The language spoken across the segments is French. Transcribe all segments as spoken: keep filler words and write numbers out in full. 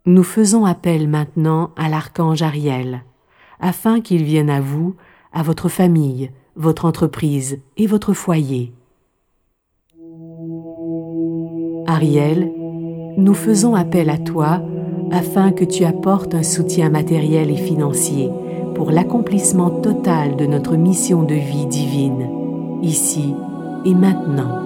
Nous faisons appel maintenant à l'archange Ariel, afin qu'il vienne à vous, à votre famille, votre entreprise et votre foyer. Ariel, nous faisons appel à toi afin que tu apportes un soutien matériel et financier pour l'accomplissement total de notre mission de vie divine, ici et maintenant.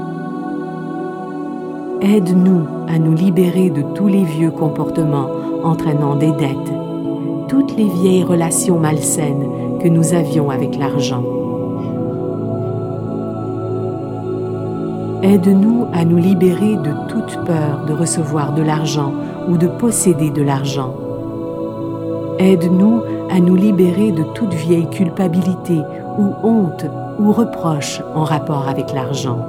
Aide-nous à nous libérer de tous les vieux comportements entraînant des dettes, toutes les vieilles relations malsaines que nous avions avec l'argent. Aide-nous à nous libérer de toute peur de recevoir de l'argent ou de posséder de l'argent. Aide-nous à nous libérer de toute vieille culpabilité ou honte ou reproche en rapport avec l'argent.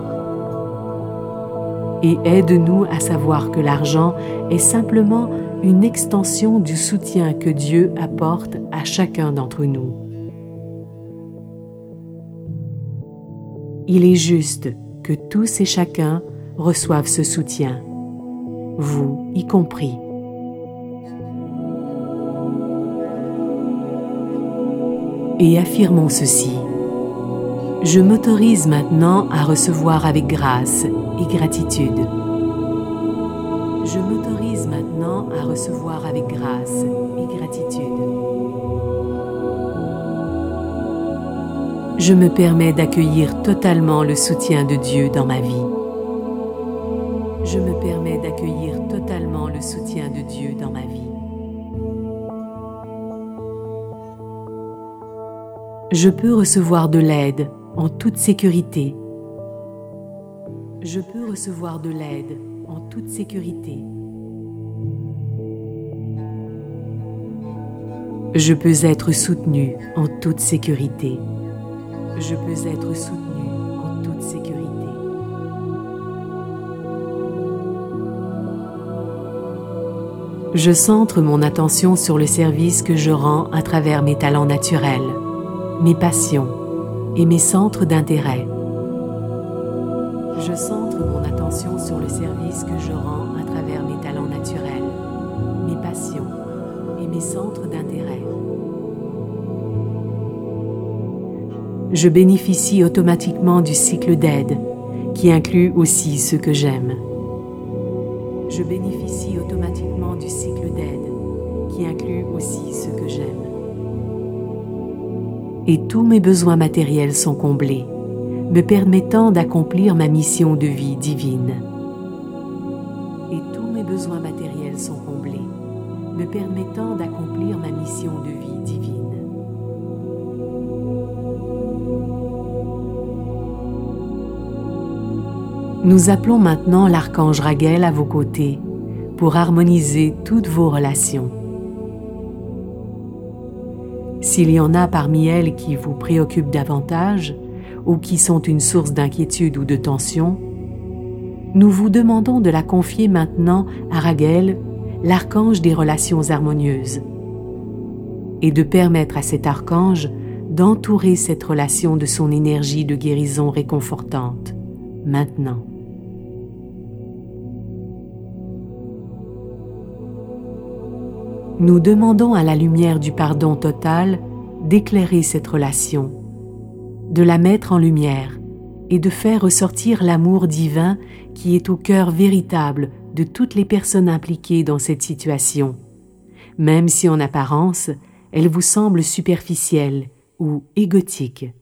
Et aide-nous à savoir que l'argent est simplement une extension du soutien que Dieu apporte à chacun d'entre nous. Il est juste que tous et chacun reçoivent ce soutien, vous y compris. Et affirmons ceci. Je m'autorise maintenant à recevoir avec grâce et gratitude. Je m'autorise maintenant à recevoir avec grâce et gratitude. Je me permets d'accueillir totalement le soutien de Dieu dans ma vie. Je me permets d'accueillir totalement le soutien de Dieu dans ma vie. Je peux recevoir de l'aide en toute sécurité. Je peux recevoir de l'aide en toute sécurité. Je peux être soutenu en toute sécurité. Je peux être soutenu en toute sécurité. Je centre mon attention sur le service que je rends à travers mes talents naturels, mes passions et mes centres d'intérêt. Je centre mon attention sur le service que je rends à travers mes talents naturels, mes passions et mes centres d'intérêt. Je bénéficie automatiquement du cycle d'aide, qui inclut aussi ceux que j'aime. Je bénéficie automatiquement du cycle d'aide, qui inclut aussi ceux que j'aime. Et tous mes besoins matériels sont comblés, me permettant d'accomplir ma mission de vie divine. Et tous mes besoins matériels sont comblés, me permettant d'accomplir ma mission de vie divine. Nous appelons maintenant l'archange Raguel à vos côtés pour harmoniser toutes vos relations. S'il y en a parmi elles qui vous préoccupent davantage ou qui sont une source d'inquiétude ou de tension, nous vous demandons de la confier maintenant à Raguel, l'archange des relations harmonieuses, et de permettre à cet archange d'entourer cette relation de son énergie de guérison réconfortante, maintenant. Nous demandons à la lumière du pardon total d'éclairer cette relation, de la mettre en lumière et de faire ressortir l'amour divin qui est au cœur véritable de toutes les personnes impliquées dans cette situation, même si en apparence, elle vous semble superficielle ou égotique.